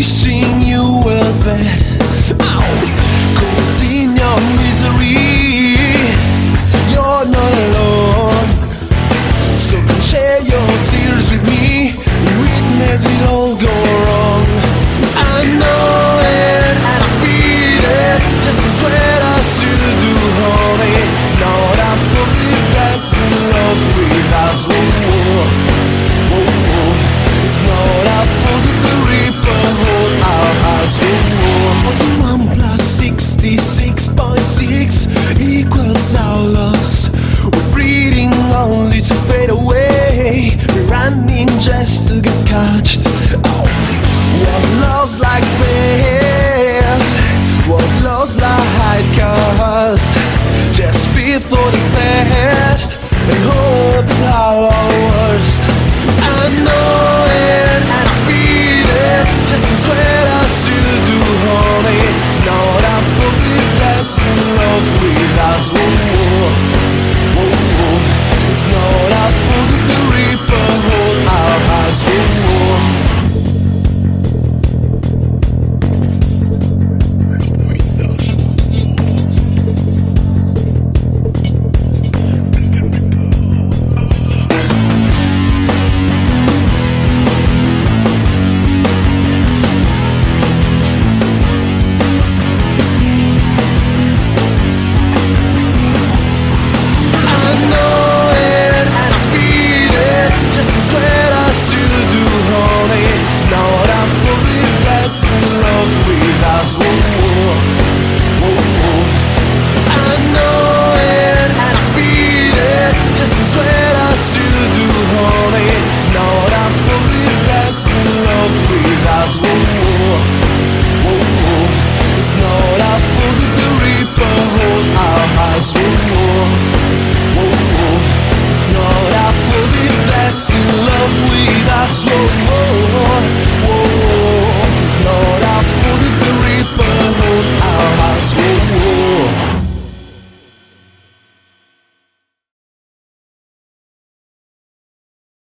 wishing you were there. Cause in your misery, you're not alone. So come share your tears with me. Witness it all go wrong. I know it and I feel it, just as well as you do, honey. It's not a fully bad to love with us. Whoa, whoa. It's not a fully the reaper hold our hearts. 41 plus 66.6 equals our loss. We're breathing only to fade away. We're running just to get caught. Oh. What love's like this, what love's like cost. Just fear for the best and hope for our worst. I know it and I feel it, just as well as you do, honey. It's not a fully bad to love with us. Whoa, whoa. It's not a fully the reaper hold our hearts. Whoa. To love with us, whoa, whoa, whoa. It's not our fault if the reaper hold our hearts. Whoa.